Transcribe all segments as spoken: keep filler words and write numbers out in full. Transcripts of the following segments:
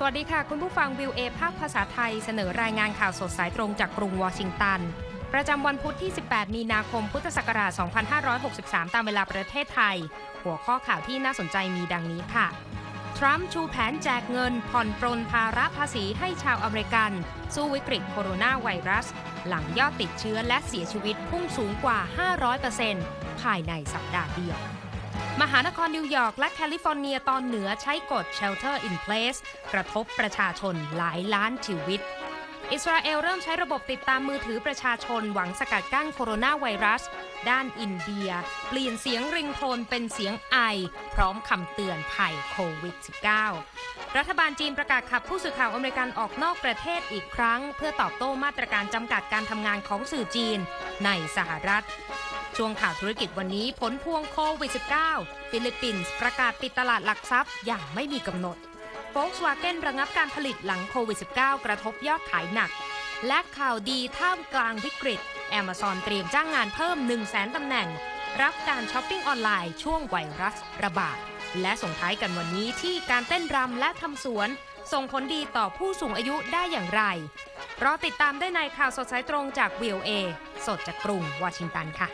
วัสดีค่ะคุณผู้ฟัง วี โอ เอ ภาคภาษาไทยเสนอรายงานข่าวสดสายตรงจากกรุงวอชิงตันประจำวันพุธที่สิบแปดมีนาคมพุทธศักราชสองพันห้าร้อยหกสิบสามตามเวลาประเทศไทยหัวข้อข่าวที่น่าสนใจมีดังนี้ค่ะทรัมป์ชูแผนแจกเงินผ่อนปรนภาระภาษีให้ชาวอเมริกันสู้วิกฤตโคโรนาไวรัสหลังยอดติดเชื้อและเสียชีวิตพุ่งสูงกว่า ห้าร้อยเปอร์เซ็นต์ ภายในสัปดาห์เดียวมหานครนิวยอร์กและแคลิฟอร์เนียตอนเหนือใช้กฎ Shelter in Place กระทบประชาชนหลายล้านชีวิตอิสราเอลเริ่มใช้ระบบติดตามมือถือประชาชนหวังสกัดกั้นโคโรนาไวรัสด้านอินเดียเปลี่ยนเสียงริงโทนเป็นเสียงไอพร้อมคำเตือนภัยโควิด สิบเก้า รัฐบาลจีนประกาศขับผู้สื่อข่าวอเมริกันออกนอกประเทศอีกครั้งเพื่อตอบโต้มาตรการจำกัดการทำงานของสื่อจีนในสหรัฐช่วงข่าวธุรกิจวันนี้ผลพวงโควิด สิบเก้า ฟิลิปปินส์ประกาศปิดตลาดหลักทรัพย์อย่างไม่มีกำหนด Volkswagen ระงับการผลิตหลังโควิด สิบเก้า กระทบยอดขายหนักและข่าวดีท่ามกลางวิกฤต Amazon เตรียมจ้างงานเพิ่ม หนึ่งแสน ตำแหน่งรับการช้อปปิ้งออนไลน์ช่วงไวรัสระบาดและส่งท้ายกันวันนี้ที่การเต้นรำและทำสวนส่งผลดีต่อผู้สูงอายุได้อย่างไรรอติดตามได้ในข่าวสดสายตรงจาก วี โอ เอ สดจากกรุงวอชิงตันค่ะ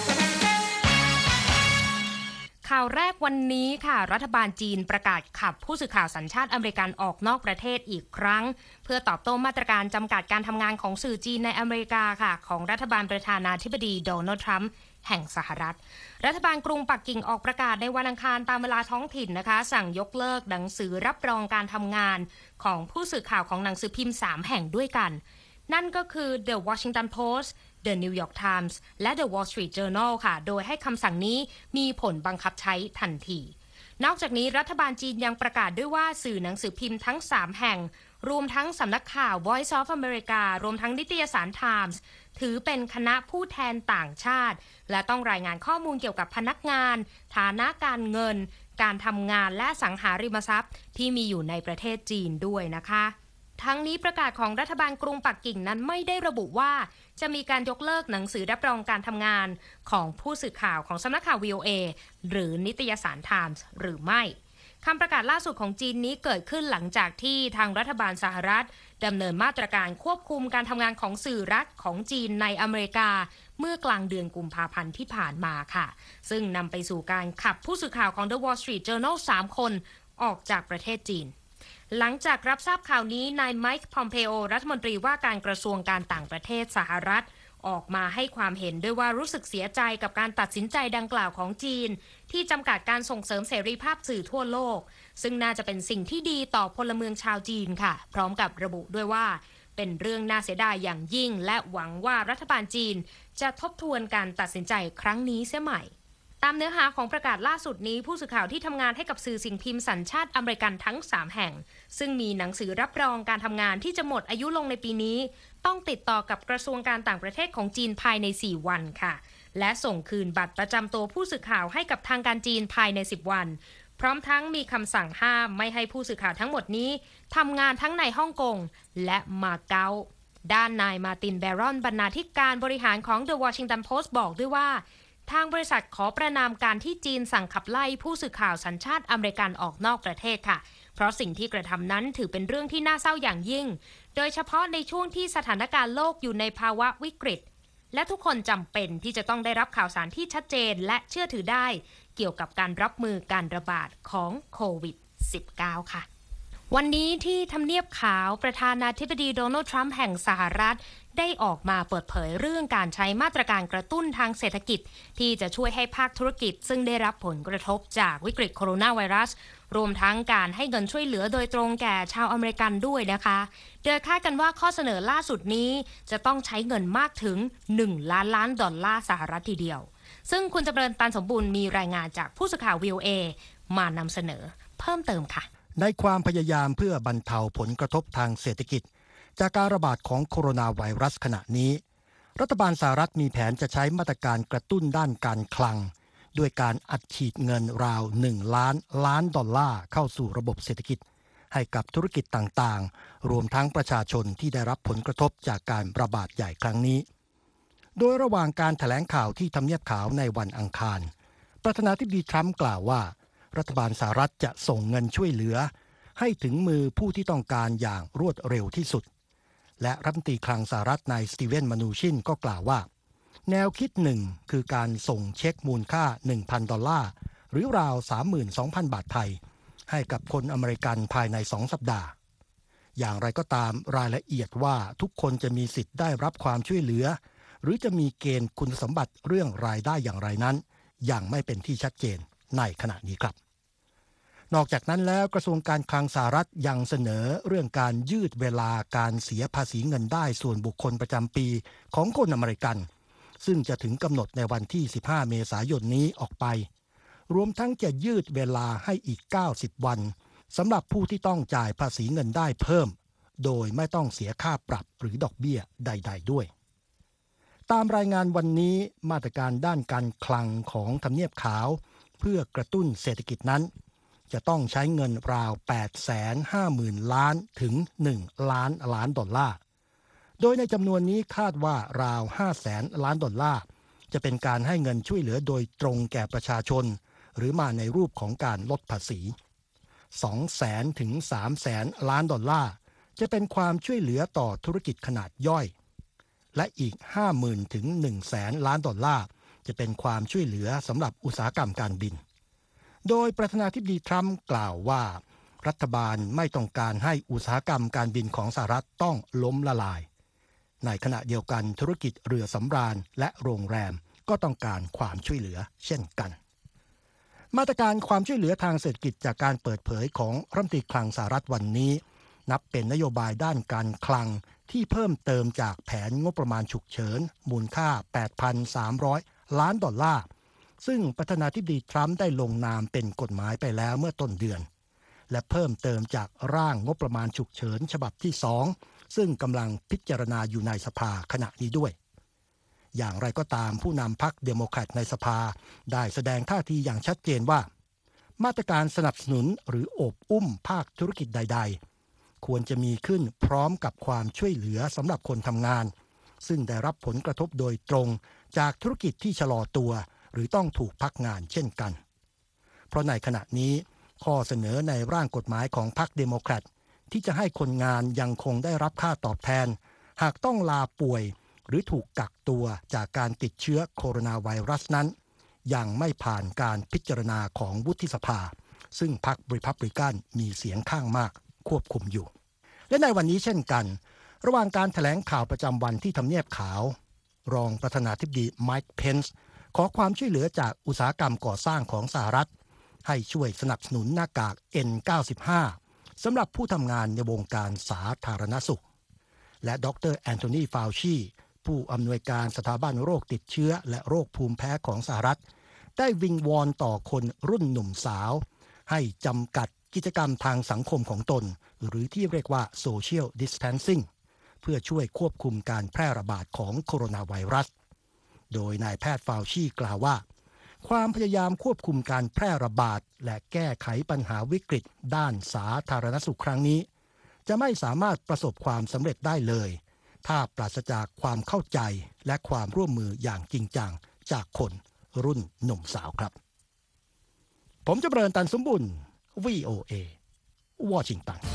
ข่าวแรกวันนี้ค่ะรัฐบาลจีนประกาศขับผู้สื่อข่าวสัญชาติอเมริกันออกนอกประเทศอีกครั้งเพื่อตอบโต้มาตรการจำกัดการทำงานของสื่อจีนในอเมริกาค่ะของรัฐบาลประธานาธิบดีโดนัลด์ทรัมป์แห่งสหรัฐรัฐบาลกรุงปักกิ่งออกประกาศในวันอังคารตามเวลาท้องถิ่นนะคะสั่งยกเลิกหนังสือรับรองการทำงานของผู้สื่อข่าวของหนังสือพิมพ์สามแห่งด้วยกันนั่นก็คือ The Washington Post The New York Times และ The Wall Street Journal ค่ะโดยให้คำสั่งนี้มีผลบังคับใช้ทันทีนอกจากนี้รัฐบาลจีนยังประกาศด้วยว่าสื่อหนังสือพิมพ์ทั้งสามแห่งรวมทั้งสำนักข่าว Voice of America รวมทั้งนิตยสาร Times ถือเป็นคณะผู้แทนต่างชาติและต้องรายงานข้อมูลเกี่ยวกับพนักงานฐานะการเงินการทำงานและสังหาริมทรัพย์ที่มีอยู่ในประเทศจีนด้วยนะคะทั้งนี้ประกาศของรัฐบาลกรุงปักกิ่งนั้นไม่ได้ระบุว่าจะมีการยกเลิกหนังสือรับรองการทำงานของผู้สื่อข่าวของสำนักข่าว วี โอ เอ หรือนิตยสาร Times หรือไม่คำประกาศล่าสุดของจีนนี้เกิดขึ้นหลังจากที่ทางรัฐบาลสหรัฐดำเนินมาตรการควบคุมการทำงานของสื่อรัฐของจีนในอเมริกาเมื่อกลางเดือนกุมภาพันธ์ที่ผ่านมาค่ะซึ่งนำไปสู่การขับผู้สื่อข่าวของ The Wall Street Journal สามคนออกจากประเทศจีนหลังจากรับทราบข่าวนี้นายไมค์ พอมเพโอรัฐมนตรีว่าการกระทรวงการต่างประเทศสหรัฐออกมาให้ความเห็นด้วยว่ารู้สึกเสียใจกับการตัดสินใจดังกล่าวของจีนที่จำกัดการส่งเสริมเสรีภาพสื่อทั่วโลกซึ่งน่าจะเป็นสิ่งที่ดีต่อพลเมืองชาวจีนค่ะพร้อมกับระบุด้วยว่าเป็นเรื่องน่าเสียดายอย่างยิ่งและหวังว่ารัฐบาลจีนจะทบทวนการตัดสินใจครั้งนี้เสียใหม่ตามเนื้อหาของประกาศล่าสุดนี้ผู้สื่อข่าวที่ทำงานให้กับสื่อสิ่งพิมพ์สัญชาติอเมริกันทั้งสามแห่งซึ่งมีหนังสือรับรองการทำงานที่จะหมดอายุลงในปีนี้ต้องติดต่อกับกระทรวงการต่างประเทศของจีนภายในสี่วันค่ะและส่งคืนบัตรประจำตัวผู้สื่อข่าวให้กับทางการจีนภายในสิบวันพร้อมทั้งมีคำสั่งห้ามไม่ให้ผู้สื่อข่าวทั้งหมดนี้ทำงานทั้งในฮ่องกงและมาเก๊าด้านนายมาร์ติน แบรอนบรรณาธิการบริหารของ The Washington Post บอกด้วยว่าทางบริษัทขอประนามการที่จีนสั่งขับไล่ผู้สื่อข่าวสัญชาติอเมริกันออกนอกประเทศค่ะเพราะสิ่งที่กระทำนั้นถือเป็นเรื่องที่น่าเศร้าอย่างยิ่งโดยเฉพาะในช่วงที่สถานการณ์โลกอยู่ในภาวะวิกฤตและทุกคนจำเป็นที่จะต้องได้รับข่าวสารที่ชัดเจนและเชื่อถือได้เกี่ยวกับการรับมือการระบาดของโควิด สิบเก้า ค่ะวันนี้ที่ทำเนียบขาวประธานาธิบดีโดนัลด์ทรัมป์แห่งสหรัฐได้ออกมาเปิดเผยเรื่องการใช้มาตรการกระตุ้นทางเศรษฐกิจที่จะช่วยให้ภาคธุรกิจซึ่งได้รับผลกระทบจากวิกฤตโคโรนาไวรัสรวมทั้งการให้เงินช่วยเหลือโดยตรงแก่ชาวอเมริกันด้วยนะคะโดยคาดกันว่าข้อเสนอล่าสุดนี้จะต้องใช้เงินมากถึงหนึ่งล้านล้านดอลลาร์สหรัฐทีเดียวซึ่งคุณจำเริญ ปานสมบูรณ์มีรายงานจากผู้สื่อข่าว วี โอ เอ มานำเสนอเพิ่มเติมค่ะในความพยายามเพื่อบรรเทาผลกระทบทางเศรษฐกิจจากการระบาดของโคโรนาไวรัสขณะนี้รัฐบาลสหรัฐมีแผนจะใช้มาตรการกระตุ้นด้านการคลังด้วยการอัดฉีดเงินราวหนึ่งล้านล้านดอลลาร์เข้าสู่ระบบเศรษฐกิจให้กับธุรกิจต่างๆรวมทั้งประชาชนที่ได้รับผลกระทบจากการระบาดใหญ่ครั้งนี้โดยระหว่างการแถลงข่าวที่ทำเนียบขาวในวันอังคารประธานาธิบดีทรัมป์กล่าวว่ารัฐบาลสหรัฐจะส่งเงินช่วยเหลือให้ถึงมือผู้ที่ต้องการอย่างรวดเร็วที่สุดและรัฐมนตรีคลังสหรัฐนายสตีเวนมานูชินก็กล่าวว่าแนวคิดหนึ่งคือการส่งเช็คมูลค่า หนึ่งพัน ดอลลาร์หรือราว สามหมื่นสองพัน บาทไทยให้กับคนอเมริกันภายในสองสัปดาห์อย่างไรก็ตามรายละเอียดว่าทุกคนจะมีสิทธิ์ได้รับความช่วยเหลือหรือจะมีเกณฑ์คุณสมบัติเรื่องรายได้อย่างไรนั้นยังไม่เป็นที่ชัดเจนในขณะนี้ครับนอกจากนั้นแล้วกระทรวงการคลังสหรัฐยังเสนอเรื่องการยืดเวลาการเสียภาษีเงินได้ส่วนบุคคลประจำปีของคนอเมริกันซึ่งจะถึงกำหนดในวันที่สิบห้าเมษายนนี้ออกไปรวมทั้งจะยืดเวลาให้อีกเก้าสิบวันสำหรับผู้ที่ต้องจ่ายภาษีเงินได้เพิ่มโดยไม่ต้องเสียค่าปรับหรือดอกเบี้ยใดๆด้วยตามรายงานวันนี้มาตรการด้านการคลังของทำเนียบขาวเพื่อกระตุ้นเศรษฐกิจนั้นจะต้องใช้เงินราว แปดแสนห้าหมื่น ล้านถึง หนึ่ง ล้านล้านดอลลาร์โดยในจำนวนนี้คาดว่าราว ห้าแสน ล้านดอลลาร์จะเป็นการให้เงินช่วยเหลือโดยตรงแก่ประชาชนหรือมาในรูปของการลดภาษี สองแสน ถึง สามแสน ล้านดอลลาร์จะเป็นความช่วยเหลือต่อธุรกิจขนาดย่อยและอีก ห้าหมื่น ถึง หนึ่งแสน ล้านดอลลาร์จะเป็นความช่วยเหลือสำหรับอุตสาหกรรมการบินโดยประธานาธิบดีทรัมป์กล่าวว่ารัฐบาลไม่ต้องการให้อุตสาหกรรมการบินของสหรัฐต้องล้มละลายในขณะเดียวกันธุรกิจเรือสำราญและโรงแรมก็ต้องการความช่วยเหลือเช่นกันมาตรการความช่วยเหลือทางเศรษฐกิจจากการเปิดเผยของรัฐมนตรีคลังสหรัฐวันนี้นับเป็นนโยบายด้านการคลังที่เพิ่มเติมจากแผนงบประมาณฉุกเฉินมูลค่า แปดพันสามร้อย ล้านดอลลาร์ซึ่งประธานาธิบดีทรัมป์ได้ลงนามเป็นกฎหมายไปแล้วเมื่อต้นเดือนและเพิ่มเติมจากร่างงบประมาณฉุกเฉินฉบับที่สองซึ่งกำลังพิจารณาอยู่ในสภาขณะนี้ด้วยอย่างไรก็ตามผู้นำพรรคเดโมแครตในสภาได้แสดงท่าทีอย่างชัดเจนว่ามาตรการสนับสนุนหรือโอบอุ้มภาคธุรกิจใดๆควรจะมีขึ้นพร้อมกับความช่วยเหลือสำหรับคนทำงานซึ่งได้รับผลกระทบโดยตรงจากธุรกิจที่ชะลอตัวหรือต้องถูกพักงานเช่นกันเพราะในขณะนี้ข้อเสนอในร่างกฎหมายของพรรคเดโมแครตที่จะให้คนงานยังคงได้รับค่าตอบแทนหากต้องลาป่วยหรือถูกกักตัวจากการติดเชื้อโคโรนาไวรัสนั้นยังไม่ผ่านการพิจารณาของวุฒิสภาซึ่งพรรครีพับลิกันมีเสียงข้างมากควบคุมอยู่และในวันนี้เช่นกันระหว่างการแถลงข่าวประจำวันที่ทำเนียบขาวรองประธานาธิบดีไมค์เพนซ์ขอความช่วยเหลือจากอุตสาหกรรมก่อสร้างของสหรัฐให้ช่วยสนับสนุนหน้ากาก เอ็น เก้าสิบห้า สำหรับผู้ทำงานในวงการสาธารณสุขและดรแอนโทนีฟาวชีผู้อำนวยการสถาบันโรคติดเชื้อและโรคภูมิแพ้ของสหรัฐได้วิงวอนต่อคนรุ่นหนุ่มสาวให้จำกัดกิจกรรมทางสังคมของตนหรือที่เรียกว่า Social Distancing เพื่อช่วยควบคุมการแพร่ระบาดของโคโรนาไวรัสโดยนายแพทย์ฟาวชีกล่าวว่าความพยายามควบคุมการแพร่ระบาดและแก้ไขปัญหาวิกฤตด้านสาธารณสุขครั้งนี้จะไม่สามารถประสบความสำเร็จได้เลยถ้าปราศจากความเข้าใจและความร่วมมืออย่างจริงจังจากคนรุ่นหนุ่มสาวครับผมจำเริญตันสมบุญ วี โอ เอ วอชิงตัน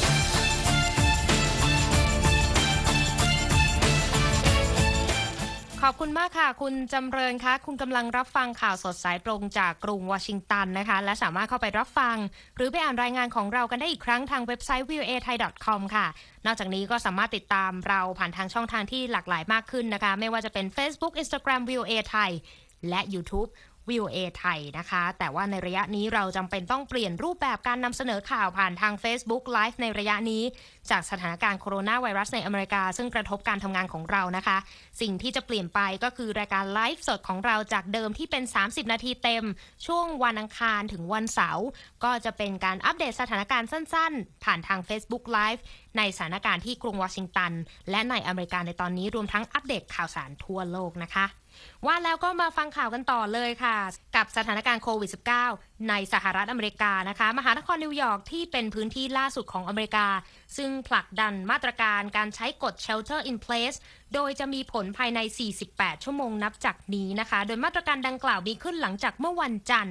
ขอบคุณมากค่ะคุณจำเริญคะคุณกำลังรับฟังข่าวสดสายตรงจากกรุงวอชิงตันนะคะและสามารถเข้าไปรับฟังหรือไปอ่านรายงานของเรากันได้อีกครั้งทางเว็บไซต์ วี โอ เอ ไทย ดอท คอม ค่ะนอกจากนี้ก็สามารถติดตามเราผ่านทางช่องทางที่หลากหลายมากขึ้นนะคะไม่ว่าจะเป็น Facebook Instagram วี โอ เอ ไทยและ YouTubeวี โอ เอ ไทยนะคะแต่ว่าในระยะนี้เราจำเป็นต้องเปลี่ยนรูปแบบการนำเสนอข่าวผ่านทาง Facebook Live ในระยะนี้จากสถานการณ์โคโรนาไวรัสในอเมริกาซึ่งกระทบการทำงานของเรานะคะสิ่งที่จะเปลี่ยนไปก็คือรายการไลฟ์สดของเราจากเดิมที่เป็นสามสิบนาทีเต็มช่วงวันอังคารถึงวันเสาร์ก็จะเป็นการอัปเดตสถานการณ์สั้นๆผ่านทาง Facebook Live ในสถานการณ์ที่กรุงวอชิงตันและในอเมริกาในตอนนี้รวมทั้งอัปเดตข่าวสารทั่วโลกนะคะว่าแล้วก็มาฟังข่าวกันต่อเลยค่ะกับสถานการณ์โควิด สิบเก้า ในสหรัฐอเมริกานะคะมหานครนิวยอร์กที่เป็นพื้นที่ล่าสุดของอเมริกาซึ่งผลักดันมาตรการการใช้กฎ Shelter in Place โดยจะมีผลภายในสี่สิบแปดชั่วโมงนับจากนี้นะคะโดยมาตรการดังกล่าวมีขึ้นหลังจากเมื่อวันจันทร์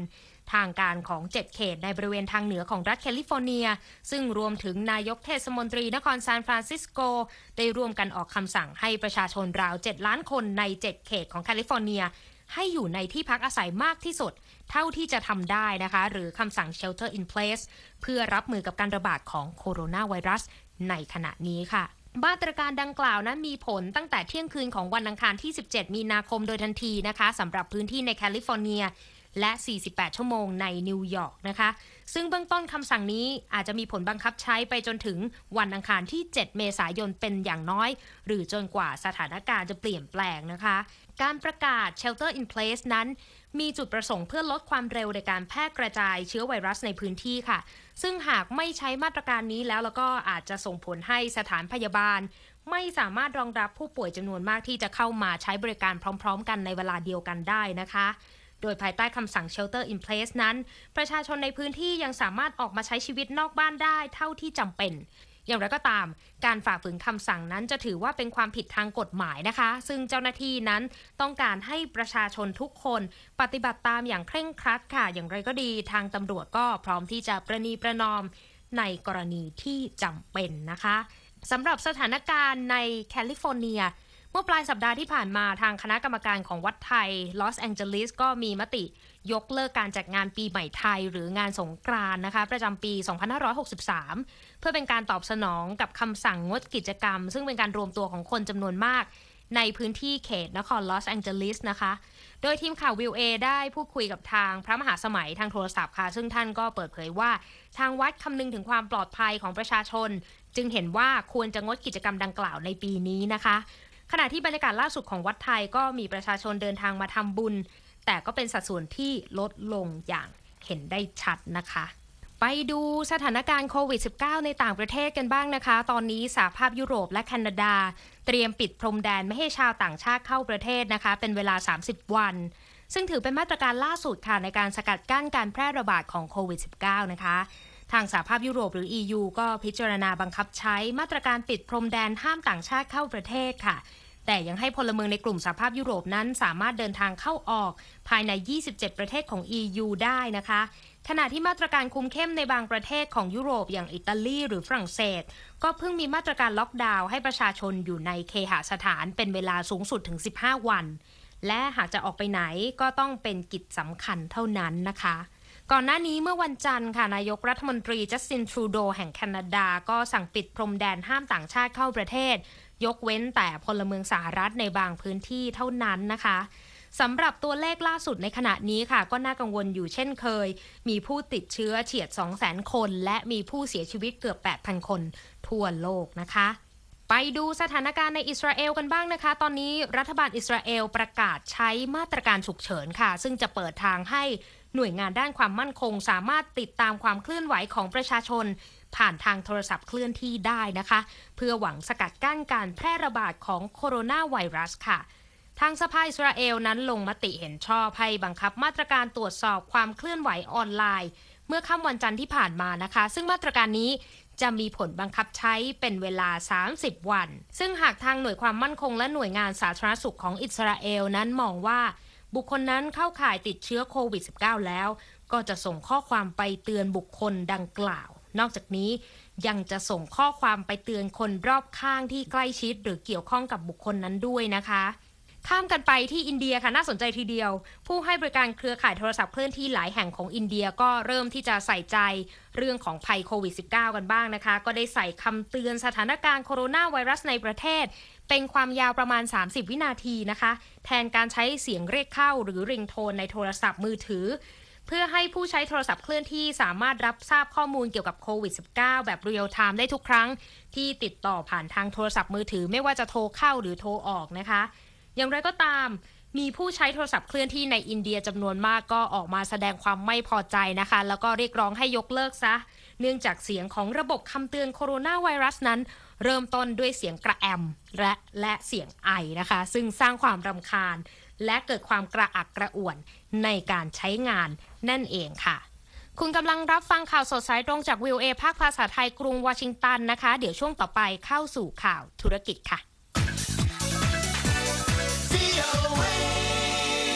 ทางการของเจ็ดเขตในบริเวณทางเหนือของรัฐแคลิฟอร์เนียซึ่งรวมถึงนายกเทศมนตรีนครซานฟรานซิสโกได้ร่วมกันออกคำสั่งให้ประชาชนราวเจ็ดล้านคนในเจ็ดเขตของแคลิฟอร์เนียให้อยู่ในที่พักอาศัยมากที่สุดเท่าที่จะทำได้นะคะหรือคำสั่ง shelter in place เพื่อรับมือกับการระบาดของโคโรนาไวรัสในขณะนี้ค่ะมาตรการดังกล่าวนั้นมีผลตั้งแต่เที่ยงคืนของวันอังคารที่สิบเจ็ดมีนาคมโดยทันทีนะคะสำหรับพื้นที่ในแคลิฟอร์เนียและสี่สิบแปดชั่วโมงในนิวยอร์กนะคะซึ่งเบื้องต้นคำสั่งนี้อาจจะมีผลบังคับใช้ไปจนถึงวันอังคารที่เจ็ดเมษายนเป็นอย่างน้อยหรือจนกว่าสถานการณ์จะเปลี่ยนแปลงนะคะการประกาศ shelter in place นั้นมีจุดประสงค์เพื่อลดความเร็วในการแพร่กระจายเชื้อไวรัสในพื้นที่ค่ะซึ่งหากไม่ใช้มาตรการนี้แล้วแล้วก็อาจจะส่งผลให้สถานพยาบาลไม่สามารถรองรับผู้ป่วยจำนวนมากที่จะเข้ามาใช้บริการพร้อมๆกันในเวลาเดียวกันได้นะคะโดยภายใต้คำสั่ง shelter in place นั้นประชาชนในพื้นที่ยังสามารถออกมาใช้ชีวิตนอกบ้านได้เท่าที่จำเป็นอย่างไรก็ตามการฝ่าฝืนคำสั่งนั้นจะถือว่าเป็นความผิดทางกฎหมายนะคะซึ่งเจ้าหน้าที่นั้นต้องการให้ประชาชนทุกคนปฏิบัติตามอย่างเคร่งครัดค่ะอย่างไรก็ดีทางตำรวจก็พร้อมที่จะประนีประนอมในกรณีที่จำเป็นนะคะสำหรับสถานการณ์ในแคลิฟอร์เนียเมื่อปลายสัปดาห์ที่ผ่านมาทางคณะกรรมการของวัดไทยลอสแองเจลิสก็มีมติยกเลิกการจัดงานปีใหม่ไทยหรืองานสงกรานต์นะคะประจำปีสองพันห้าร้อยหกสิบสามเพื่อเป็นการตอบสนองกับคำสั่งงดกิจกรรมซึ่งเป็นการรวมตัวของคนจำนวนมากในพื้นที่เขตนครลอสแองเจลิสนะคะโดยทีมข่าว วี โอ เอ ได้พูดคุยกับทางพระมหาสมัยทางโทรศัพท์ค่ะซึ่งท่านก็เปิดเผยว่าทางวัดคำนึงถึงความปลอดภัยของประชาชนจึงเห็นว่าควรจะงดกิจกรรมดังกล่าวในปีนี้นะคะขณะที่บรรยากาศล่าสุดของวัดไทยก็มีประชาชนเดินทางมาทำบุญแต่ก็เป็นสัดส่วนที่ลดลงอย่างเห็นได้ชัดนะคะไปดูสถานการณ์โควิด สิบเก้า ในต่างประเทศกันบ้างนะคะตอนนี้สหภาพยุโรปและแคนาดาเตรียมปิดพรมแดนไม่ให้ชาวต่างชาติเข้าประเทศนะคะเป็นเวลาสามสิบวันซึ่งถือเป็นมาตรการล่าสุดค่ะในการสกัดกั้นการแพร่ระบาดของโควิด สิบเก้า นะคะทางสหภาพยุโรปหรือ อี ยู ก็พิจารณาบังคับใช้มาตรการปิดพรมแดนห้ามต่างชาติเข้าประเทศค่ะแต่ยังให้พลเมืองในกลุ่มสหภาพยุโรปนั้นสามารถเดินทางเข้าออกภายในยี่สิบเจ็ดประเทศของ อี ยู ได้นะคะขณะที่มาตรการคุมเข้มในบางประเทศของยุโรปอย่างอิตาลีหรือฝรั่งเศสก็เพิ่งมีมาตรการล็อกดาวน์ให้ประชาชนอยู่ในเคหสถานเป็นเวลาสูงสุดถึงสิบห้าวันและหากจะออกไปไหนก็ต้องเป็นกิจสำคัญเท่านั้นนะคะก่อนหน้านี้เมื่อวันจันทร์ค่ะนายกรัฐมนตรีจัสตินทรูโดแห่งแคนาดาก็สั่งปิดพรมแดนห้ามต่างชาติเข้าประเทศยกเว้นแต่พลเมืองสหรัฐในบางพื้นที่เท่านั้นนะคะสำหรับตัวเลขล่าสุดในขณะนี้ค่ะก็น่ากังวลอยู่เช่นเคยมีผู้ติดเชื้อเฉียด สองแสน คนและมีผู้เสียชีวิตเกือบ แปดพัน คนทั่วโลกนะคะไปดูสถานการณ์ในอิสราเอลกันบ้างนะคะตอนนี้รัฐบาลอิสราเอลประกาศใช้มาตรการฉุกเฉินค่ะซึ่งจะเปิดทางให้หน่วยงานด้านความมั่นคงสามารถติดตามความเคลื่อนไหวของประชาชนผ่านทางโทรศัพท์เคลื่อนที่ได้นะคะเพื่อหวังสกัดกั้นการแพร่ระบาดของโคโรนาไวรัสค่ะทางสภาอิสราเอลนั้นลงมติเห็นชอบให้บังคับมาตรการตรวจสอบความเคลื่อนไหวออนไลน์เมื่อค่ำวันจันทร์ที่ผ่านมานะคะซึ่งมาตรการนี้จะมีผลบังคับใช้เป็นเวลาสามสิบวันซึ่งหากทางหน่วยความมั่นคงและหน่วยงานสาธารณสุขของอิสราเอลนั้นมองว่าบุคคลนั้นเข้าข่ายติดเชื้อโควิด สิบเก้า แล้วก็จะส่งข้อความไปเตือนบุคคลดังกล่าวนอกจากนี้ยังจะส่งข้อความไปเตือนคนรอบข้างที่ใกล้ชิดหรือเกี่ยวข้องกับบุคคลนั้นด้วยนะคะข้ามกันไปที่อินเดียค่ะน่าสนใจทีเดียวผู้ให้บริการเครือข่ายโทรศัพท์เคลื่อนที่หลายแห่งของอินเดียก็เริ่มที่จะใส่ใจเรื่องของภัยโควิด สิบเก้า กันบ้างนะคะก็ได้ใส่คำเตือนสถานการณ์โคโรนาไวรัสในประเทศเป็นความยาวประมาณสามสิบวินาทีนะคะแทนการใช้เสียงเรียกเข้าหรือริงโทนในโทรศัพท์มือถือเพื่อให้ผู้ใช้โทรศัพท์เคลื่อนที่สามารถรับทราบข้อมูลเกี่ยวกับโควิด สิบเก้า แบบเรียลไทม์ได้ทุกครั้งที่ติดต่อผ่านทางโทรศัพท์มือถือไม่ว่าจะโทรเข้าหรือโทรออกนะคะอย่างไรก็ตามมีผู้ใช้โทรศัพท์เคลื่อนที่ในอินเดียจำนวนมากก็ออกมาแสดงความไม่พอใจนะคะแล้วก็เรียกร้องให้ยกเลิกซะเนื่องจากเสียงของระบบคำเตือนโคโรนาไวรัสนั้นเริ่มต้นด้วยเสียงกระแอมและและเสียงไอนะคะซึ่งสร้างความรำคาญและเกิดความกระอักกระอ่วนในการใช้งานนั่นเองค่ะคุณกำลังรับฟังข่าวสดสายตรงจาก วี โอ เอ ภาคภาษาไทยกรุงวอชิงตันนะคะเดี๋ยวช่วงต่อไปเข้าสู่ข่าวธุรกิจค่ะ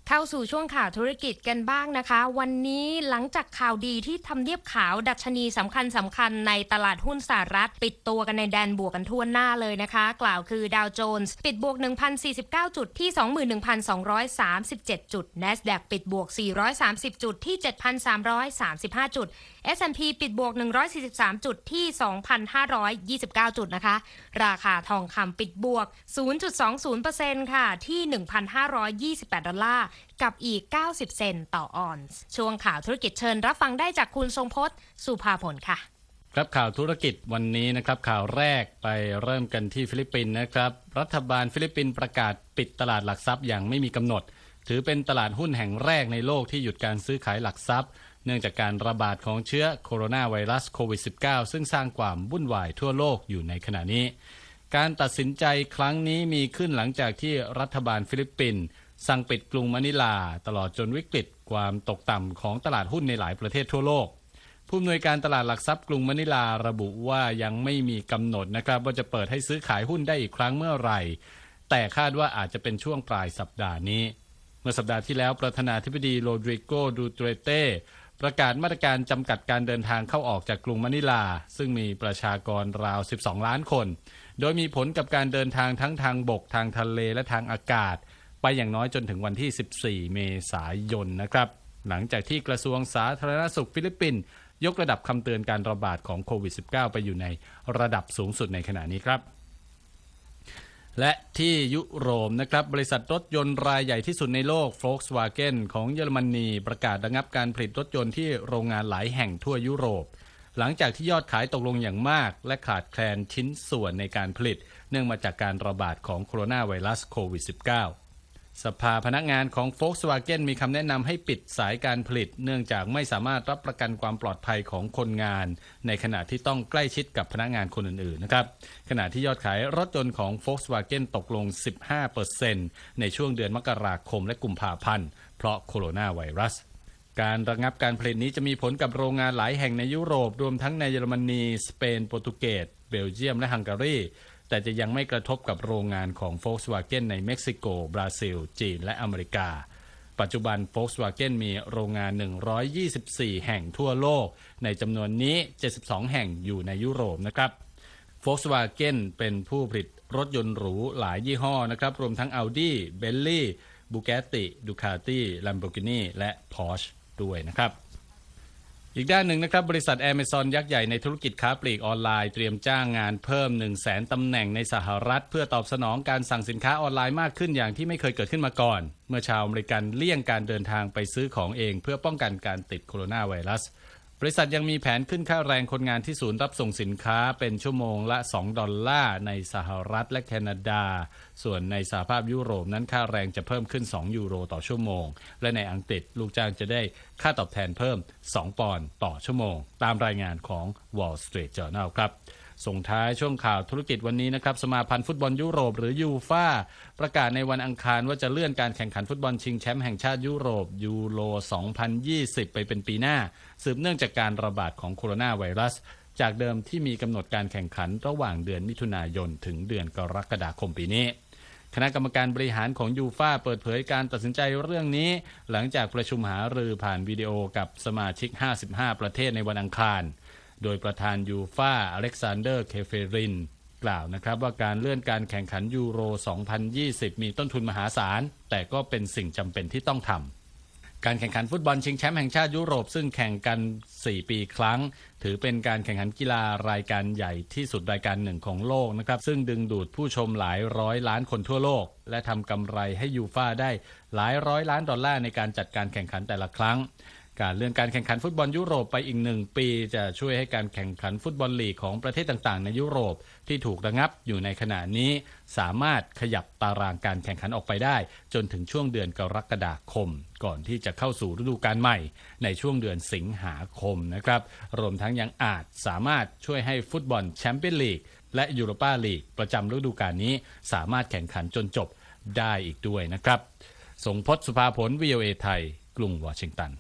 เข้าสู่ช่วงข่าวธุรกิจกันบ้างนะคะวันนี้หลังจากข่าวดีที่ทำเนียบขาวดัชนีสำคัญสำคัญในตลาดหุ้นสหรัฐปิดตัวกันในแดนบวกกันทั่วหน้าเลยนะคะกล่าวคือดาวโจนส์ปิดบวก หนึ่งพันสี่สิบเก้า จุดที่ สองหมื่นหนึ่งพันสองร้อยสามสิบเจ็ด จุด NASDAQ ปิดบวกสี่ร้อยสามสิบจุดที่ เจ็ดพันสามร้อยสามสิบห้า จุด เอส แอนด์ พี ปิดบวกหนึ่งร้อยสี่สิบสามจุดที่ สองพันห้าร้อยยี่สิบเก้า จุดนะคะราคาทองคำปิดบวก ศูนย์จุดสองศูนย์เปอร์เซ็นต์ ค่ะที่ หนึ่งพันห้าร้อยยี่สิบแปด ดอลลาร์กับอีกเก้าสิบเซนต์ต่อออนซ์ช่วงข่าวธุรกิจเชิญรับฟังได้จากคุณทรงพจน์สุภาผลค่ะครับข่าวธุรกิจวันนี้นะครับข่าวแรกไปเริ่มกันที่ฟิลิปปินส์นะครับรัฐบาลฟิลิปปินส์ประกาศปิดตลาดหลักทรัพย์อย่างไม่มีกำหนดถือเป็นตลาดหุ้นแห่งแรกในโลกที่หยุดการซื้อขายหลักทรัพย์เนื่องจากการระบาดของเชื้อโคโรนาไวรัสโควิด สิบเก้า ซึ่งสร้างความวุ่นวายทั่วโลกอยู่ในขณะนี้การตัดสินใจครั้งนี้มีขึ้นหลังจากที่รัฐบาลฟิลิปปินส์สั่งปิดกรุงมะนิลาตลอดจนวิกฤตความตกต่ำของตลาดหุ้นในหลายประเทศทั่วโลกผู้อำนวยการตลาดหลักทรัพย์กรุงมะนิลาระบุว่ายังไม่มีกำหนดนะครับว่าจะเปิดให้ซื้อขายหุ้นได้อีกครั้งเมื่อไหร่แต่คาดว่าอาจจะเป็นช่วงปลายสัปดาห์นี้เมื่อสัปดาห์ที่แล้วประธานาธิบดีโรดริโก ดูเตเต้ประกาศมาตรการจำกัดการเดินทางเข้าออกจากกรุงมะนิลาซึ่งมีประชากรราวสิบสองล้านคนโดยมีผลกับการเดินทางทั้งทางบกทางทะเลและทางอากาศไปอย่างน้อยจนถึงวันที่สิบสี่เมษายนนะครับหลังจากที่กระทรวงสาธารณสุขฟิลิปปินส์ยกระดับคำเตือนการระบาดของโควิด สิบเก้า ไปอยู่ในระดับสูงสุดในขณะนี้ครับและที่ยุโรปนะครับบริษัทรถยนต์รายใหญ่ที่สุดในโลก Volkswagen ของเยอรมนีประกาศระงับการผลิตรถยนต์ที่โรงงานหลายแห่งทั่วยุโรปหลังจากที่ยอดขายตกลงอย่างมากและขาดแคลนชิ้นส่วนในการผลิตเนื่องมาจากการระบาดของโคโรนาไวรัสโควิด สิบเก้า สภาพนักงานของ Volkswagen มีคำแนะนำให้ปิดสายการผลิตเนื่องจากไม่สามารถรับประกันความปลอดภัยของคนงานในขณะที่ต้องใกล้ชิดกับพนักงานคนอื่นๆนะครับขณะที่ยอดขายรถยนต์ของ Volkswagen ตกลง สิบห้าเปอร์เซ็นต์ ในช่วงเดือนมกราคมและกุมภาพันธ์เพราะโคโรนาไวรัสการระงับการผลิตนี้จะมีผลกับโรงงานหลายแห่งในยุโรปรวมทั้งในเยอรมนีสเปนโปรตุเกสเบลเยียมและฮังการีแต่จะยังไม่กระทบกับโรงงานของ Volkswagen ในเม็กซิโกบราซิลจีนและอเมริกาปัจจุบัน Volkswagen มีโรงงานหนึ่งร้อยยี่สิบสี่แห่งทั่วโลกในจำนวนนี้เจ็ดสิบสองแห่งอยู่ในยุโรปนะครับ Volkswagen เป็นผู้ผลิตรถยนต์หรูหลายยี่ห้อนะครับรวมทั้ง Audi Bentley Bugatti Ducati Lamborghini และ Porsche ด้วยนะครับอีกด้านหนึ่งนะครับบริษัท Amazon ยักษ์ใหญ่ในธุรกิจค้าปลีกออนไลน์เตรียมจ้างงานเพิ่ม หนึ่งแสน ตำแหน่งในสหรัฐเพื่อตอบสนองการสั่งสินค้าออนไลน์มากขึ้นอย่างที่ไม่เคยเกิดขึ้นมาก่อนเมื่อชาวอเมริกันเลี่ยงการเดินทางไปซื้อของเองเพื่อป้องกันการติดโคโรนาไวรัสบริษัทยังมีแผนขึ้นค่าแรงคนงานที่ศูนย์รับส่งสินค้าเป็นชั่วโมงละสองดอลลาร์ในสหรัฐและแคนาดาส่วนในสหภาพยุโรปนั้นค่าแรงจะเพิ่มขึ้นสองยูโรต่อชั่วโมงและในอังกฤษลูกจ้างจะได้ค่าตอบแทนเพิ่มสองปอนด์ต่อชั่วโมงตามรายงานของ Wall Street Journal ครับส่งท้ายช่วงข่าวธุรกิจวันนี้นะครับสมาพันธ์ฟุตบอลยุโรปหรือยูฟ่าประกาศในวันอังคารว่าจะเลื่อนการแข่งขันฟุตบอลชิงแชมป์แห่งชาติยุโรปยูโรสองพันยี่สิบไปเป็นปีหน้าสืบเนื่องจากการระบาดของโคโรนาไวรัสจากเดิมที่มีกำหนดการแข่งขันระหว่างเดือนมิถุนายนถึงเดือนกรกฎาคมปีนี้คณะกรรมการบริหารของยูฟ่าเปิดเผยการตัดสินใจเรื่องนี้หลังจากประชุมหารือผ่านวิดีโอกับสมาชิกห้าสิบห้าประเทศในวันอังคารโดยประธานยูฟ่าอเล็กซานเดอร์เคเฟรินกล่าวนะครับว่าการเลื่อนการแข่งขันยูโรสองพันยี่สิบมีต้นทุนมหาศาลแต่ก็เป็นสิ่งจำเป็นที่ต้องทำการแข่งขันฟุตบอลชิงแชมป์แห่งชาติยุโรปซึ่งแข่งกันสี่ปีครั้งถือเป็นการแข่งขันกีฬารายการใหญ่ที่สุดรายการหนึ่งของโลกนะครับซึ่งดึงดูดผู้ชมหลายร้อยล้านคนทั่วโลกและทำกำไรให้ยูฟ่าได้หลายร้อยล้านดอลลาร์ในการจัดการแข่งขันแต่ละครั้งการเลื่อนการแข่งขันฟุตบอลยุโรปไปอีกหนึ่งปีจะช่วยให้การแข่งขันฟุตบอลลีกของประเทศต่างๆในยุโรปที่ถูกระงับอยู่ในขณะนี้สามารถขยับตารางการแข่งขันออกไปได้จนถึงช่วงเดือนกรกฎาคมก่อนที่จะเข้าสู่ฤดูกาลใหม่ในช่วงเดือนสิงหาคมนะครับรวมทั้งยังอาจสามารถช่วยให้ฟุตบอลแชมเปี้ยนลีกและยูโรปาลีกประจำฤดูกาลนี้สามารถแข่งขันจนจบได้อีกด้วยนะครับสงพจน์ สุภาผล วี โอ เอ ไทยกรุงวอชิงตัน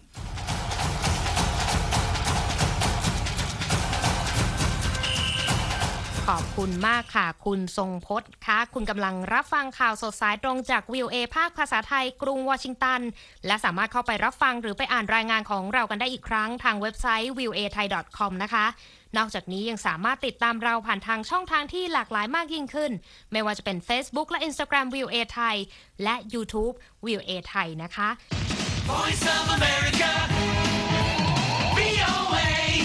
ขอบคุณมากค่ะคุณทรงพจน์ค่ะคุณกำลังรับฟังข่าวสดสายตรงจาก วี โอ เอ ภาคภาษาไทยกรุงวอชิงตันและสามารถเข้าไปรับฟังหรือไปอ่านรายงานของเรากันได้อีกครั้งทางเว็บไซต์ วี โอ เอ ไทย ดอท คอม นะคะนอกจากนี้ยังสามารถติดตามเราผ่านทางช่องทางที่หลากหลายมากยิ่งขึ้นไม่ว่าจะเป็น Facebook และ Instagram วี โอ เอ ไทยและ YouTube วี โอ เอ ไทยนะคะ Voice of America วี โอ เอ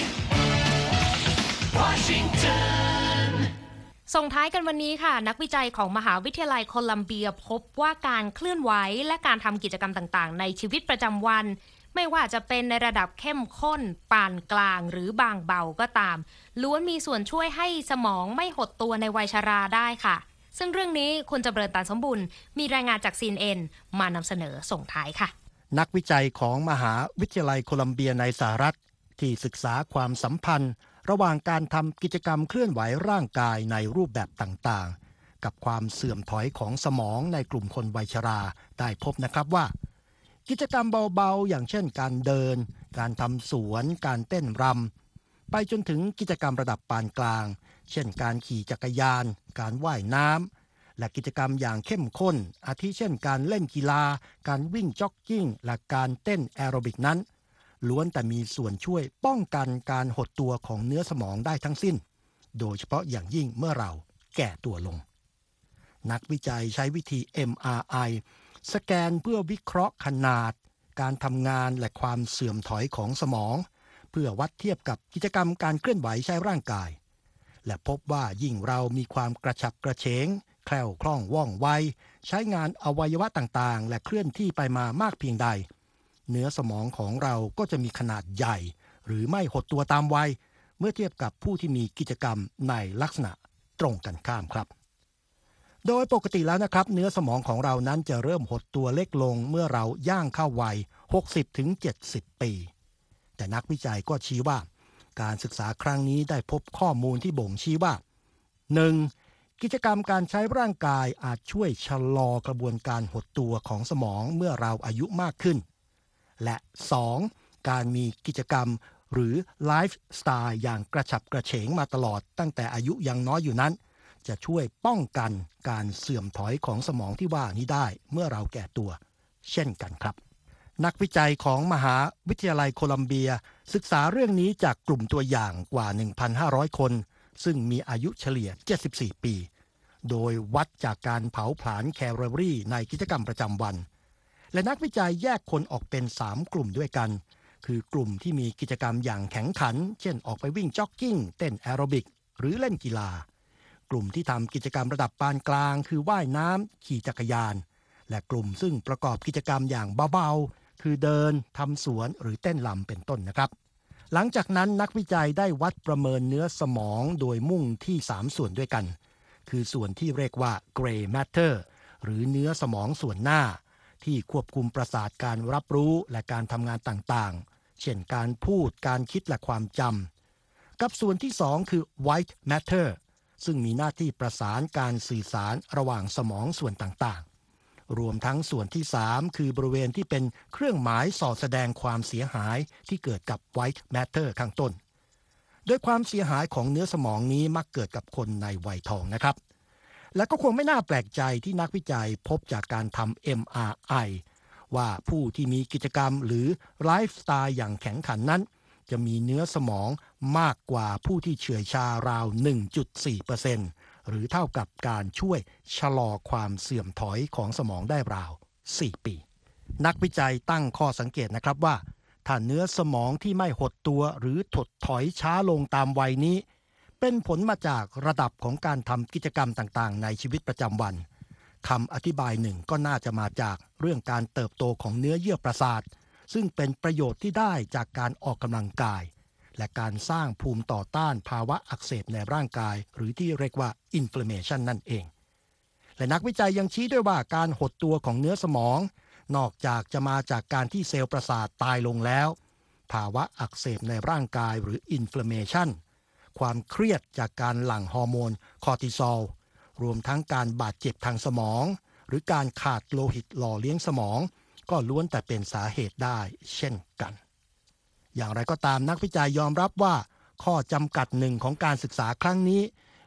Washington ส่งท้ายกันวันนี้ค่ะนักวิจัยของมหาวิทยาลัยโคลัมเบียพบว่าการเคลื่อนไหวและการทำกิจกรรมต่างๆในชีวิตประจำวันไม่ว่าจะเป็นในระดับเข้มข้นปานกลางหรือบางเบาก็ตามล้วนมีส่วนช่วยให้สมองไม่หดตัวในวัยชราได้ค่ะซึ่งเรื่องนี้คุณจำเริญ ตันสมบุญมีรายงานจาก ซี เอ็น เอ็น มานำเสนอส่งท้ายค่ะนักวิจัยของมหาวิทยาลัยโคลัมเบียในสหรัฐที่ศึกษาความสัมพันธ์ระหว่างการทำกิจกรรมเคลื่อนไหวร่างกายในรูปแบบต่างๆกับความเสื่อมถอยของสมองในกลุ่มคนวัยชราได้พบนะครับว่ากิจกรรมเบาๆอย่างเช่นการเดินการทำสวนการเต้นรำไปจนถึงกิจกรรมระดับปานกลางเช่นการขี่จักรยานการว่ายน้ำและกิจกรรมอย่างเข้มข้นอาทิเช่นการเล่นกีฬาการวิ่งจ็อกกิ้งและการเต้นแอโรบิกนั้นล้วนแต่มีส่วนช่วยป้องกันการหดตัวของเนื้อสมองได้ทั้งสิ้นโดยเฉพาะอย่างยิ่งเมื่อเราแก่ตัวลงนักวิจัยใช้วิธี เอ็ม อาร์ ไอ สแกนเพื่อวิเคราะห์ขนาดการทำงานและความเสื่อมถอยของสมองเพื่อวัดเทียบกับกิจกรรมการเคลื่อนไหวใช้ร่างกายและพบว่ายิ่งเรามีความกระฉับกระเฉงแคล่วคล่องว่องไวใช้งานอวัยวะต่างๆและเคลื่อนที่ไปมามากเพียงใดเนื้อสมองของเราก็จะมีขนาดใหญ่หรือไม่หดตัวตามวัยเมื่อเทียบกับผู้ที่มีกิจกรรมในลักษณะตรงกันข้ามครับโดยปกติแล้วนะครับเนื้อสมองของเรานั้นจะเริ่มหดตัวเล็กลงเมื่อเราย่างเข้าวัย หกสิบถึงเจ็ดสิบ ปีแต่นักวิจัยก็ชี้ว่าการศึกษาครั้งนี้ได้พบข้อมูลที่บ่งชี้ว่า หนึ่ง. กิจกรรมการใช้ร่างกายอาจช่วยชะลอกระบวนการหดตัวของสมองเมื่อเราอายุมากขึ้นและ สอง. การมีกิจกรรมหรือไลฟ์สไตล์อย่างกระฉับกระเฉงมาตลอดตั้งแต่อายุยังน้อยอยู่นั้นจะช่วยป้องกันการเสื่อมถอยของสมองที่ว่านี้ได้เมื่อเราแก่ตัวเช่นกันครับนักวิจัยของมหาวิทยาลัยโคลัมเบียศึกษาเรื่องนี้จากกลุ่มตัวอย่างกว่า หนึ่งพันห้าร้อย คนซึ่งมีอายุเฉลี่ยเจ็ดสิบสี่ปีโดยวัดจากการเผาผลาญแคลอรี่ในกิจกรรมประจำวันและนักวิจัยแยกคนออกเป็นสามกลุ่มด้วยกันคือกลุ่มที่มีกิจกรรมอย่างแข็งขันเช่นออกไปวิ่งจ็อกกิ้งเต้นแอโรบิกหรือเล่นกีฬากลุ่มที่ทำกิจกรรมระดับปานกลางคือว่ายน้ำขี่จักรยานและกลุ่มซึ่งประกอบกิจกรรมอย่างเบาๆคือเดินทำสวนหรือเต้นรำเป็นต้นนะครับหลังจากนั้นนักวิจัยได้วัดประเมินเนื้อสมองโดยมุ่งที่สามส่วนด้วยกันคือส่วนที่เรียกว่า gray matter หรือเนื้อสมองส่วนหน้าที่ควบคุมประสาทการรับรู้และการทำงานต่างๆเช่นการพูดการคิดและความจำกับส่วนที่สองคือ white matter ซึ่งมีหน้าที่ประสานการสื่อสารระหว่างสมองส่วนต่างๆรวมทั้งส่วนที่สามคือบริเวณที่เป็นเครื่องหมายส่อแสดงความเสียหายที่เกิดกับ white matter ข้างต้นโดยความเสียหายของเนื้อสมองนี้มักเกิดกับคนในวัยทองนะครับและก็คงไม่น่าแปลกใจที่นักวิจัยพบจากการทำ เอ็ม อาร์ ไอ ว่าผู้ที่มีกิจกรรมหรือไลฟ์สไตล์อย่างแข็งขันนั้นจะมีเนื้อสมองมากกว่าผู้ที่เฉื่อยชาราว หนึ่งจุดสี่เปอร์เซ็นต์ หรือเท่ากับการช่วยชะลอความเสื่อมถอยของสมองได้ราวสี่ปีนักวิจัยตั้งข้อสังเกตนะครับว่าถ้าเนื้อสมองที่ไม่หดตัวหรือถดถอยช้าลงตามวัยนี้เป็นผลมาจากระดับของการทำกิจกรรมต่างๆในชีวิตประจำวันคำอธิบายหนึ่งก็น่าจะมาจากเรื่องการเติบโตของเนื้อเยื่อประสาทซึ่งเป็นประโยชน์ที่ได้จากการออกกำลังกายและการสร้างภูมิต่อต้านภาวะอักเสบในร่างกายหรือที่เรียกว่า inflammation นั่นเองและนักวิจัยยังชี้ด้วยว่าการหดตัวของเนื้อสมองนอกจากจะมาจากการที่เซลล์ประสาทตายลงแล้วภาวะอักเสบในร่างกายหรือ inflammation ความเครียดจากการหลั่งฮอร์โมนคอร์ติซอลรวมทั้งการบาดเจ็บทางสมองหรือการขาดโลหิตหล่อเลี้ยงสมองก็ล้วนแต่เป็นสาเหตุได้เช่นกันอย่างไรก็ตามนักวิจัยยอมรับว่าข้อจำกัดหนึ่งของการศึกษาครั้งนี้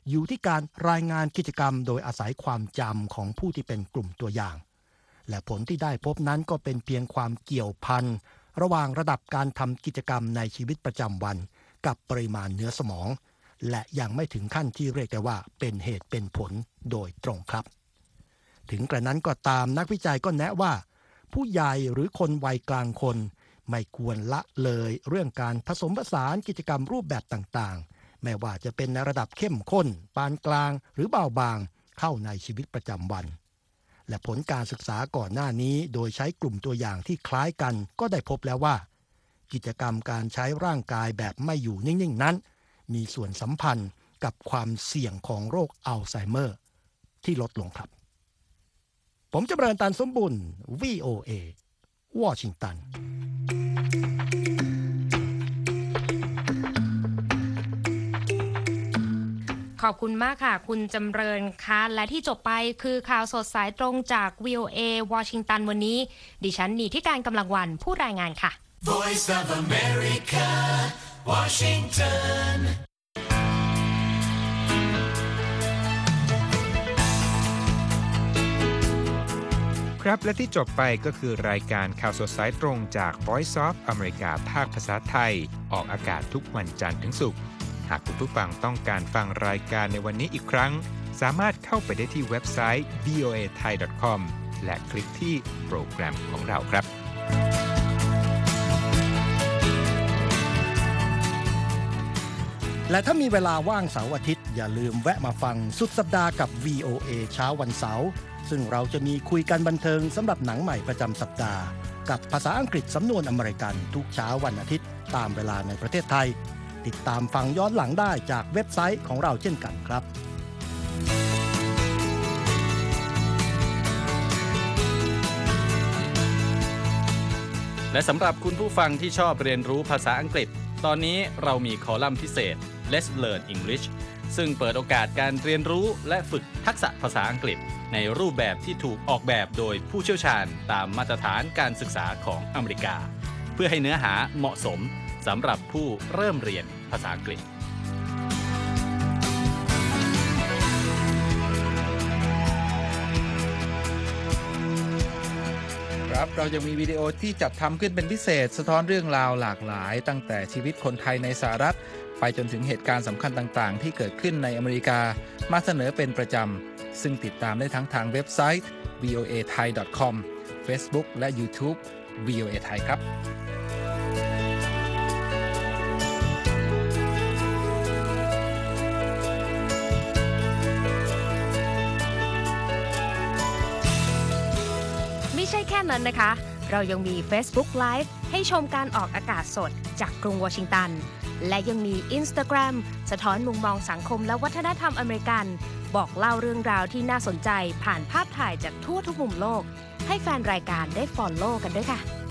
อยู่ที่การรายงานกิจกรรมโดยอาศัยความจำของผู้ที่เป็นกลุ่มตัวอย่างและผลที่ได้พบนั้นก็เป็นเพียงความเกี่ยวพันระหว่างระดับการทำกิจกรรมในชีวิตประจำวันกับปริมาณเนื้อสมองและยังไม่ถึงขั้นที่เรียกได้ว่าเป็นเหตุเป็นผลโดยตรงครับถึงกระนั้นก็ตามนักวิจัยก็แนะว่าผู้ใหญ่หรือคนวัยกลางคนไม่ควรละเลยเรื่องการผสมผสานกิจกรรมรูปแบบต่างๆไม่ว่าจะเป็นในระดับเข้มข้นปานกลางหรือเบาบางเข้าในชีวิตประจำวันและผลการศึกษาก่อนหน้านี้โดยใช้กลุ่มตัวอย่างที่คล้ายกันก็ได้พบแล้วว่ากิจกรรมการใช้ร่างกายแบบไม่อยู่นิ่งๆนั้นมีส่วนสัมพันธ์กับความเสี่ยงของโรคอัลไซเมอร์ที่ลดลงครับผมจำเริญตันสมบุญ วี โอ เอ วอชิงตันขอบคุณมากค่ะคุณจำเริญค่ะและที่จบไปคือข่าวสดสายตรงจาก วี โอ เอ วอชิงตันวันนี้ดิฉันนีที่การกำลังวันผู้รายงานค่ะ Voice of America, Washington. ครับและที่จบไปก็คือรายการข่าวสดสายตรงจาก Voice of America ภาคภาษาไทยออกอากาศทุกวันจันทร์ถึงศุกร์หากคุณผู้ฟังต้องการฟังรายการในวันนี้อีกครั้งสามารถเข้าไปได้ที่เว็บไซต์ วี โอ เอ ไทย ดอท คอม และคลิกที่โปรแกรมของเราครับและถ้ามีเวลาว่างเสาร์อาทิตย์อย่าลืมแวะมาฟังสุดสัปดาห์กับ วี โอ เอ เช้าวันเสาร์ซึ่งเราจะมีคุยกันบันเทิงสำหรับหนังใหม่ประจำสัปดาห์กับภาษาอังกฤษสำนวนอเมริกันทุกเช้าวันอาทิตย์ตามเวลาในประเทศไทยติดตามฟังย้อนหลังได้จากเว็บไซต์ของเราเช่นกันครับและสำหรับคุณผู้ฟังที่ชอบเรียนรู้ภาษาอังกฤษตอนนี้เรามีคอลัมน์พิเศษ Let's Learn English ซึ่งเปิดโอกาสการเรียนรู้และฝึกทักษะภาษาอังกฤษในรูปแบบที่ถูกออกแบบโดยผู้เชี่ยวชาญตามมาตรฐานการศึกษาของอเมริกาเพื่อให้เนื้อหาเหมาะสมสำหรับผู้เริ่มเรียนภาษาอังกฤษครับเรายังมีวิดีโอที่จัดทำขึ้นเป็นพิเศษสะท้อนเรื่องราวหลากหลายตั้งแต่ชีวิตคนไทยในสหรัฐไปจนถึงเหตุการณ์สำคัญต่างๆที่เกิดขึ้นในอเมริกามาเสนอเป็นประจำซึ่งติดตามได้ทั้งทางเว็บไซต์ วี โอ เอ ไทย ดอท คอม Facebook และ YouTube วี โอ เอ ไทยครับไม่ใช่แค่นั้นนะคะเรายังมี Facebook Live ให้ชมการออกอากาศสดจากกรุงวอชิงตันและยังมี Instagram สะท้อนมุมมองสังคมและวัฒนธรรมอเมริกันบอกเล่าเรื่องราวที่น่าสนใจผ่านภาพถ่ายจากทั่วทุกมุมโลกให้แฟนรายการได้ follow กันด้วยค่ะ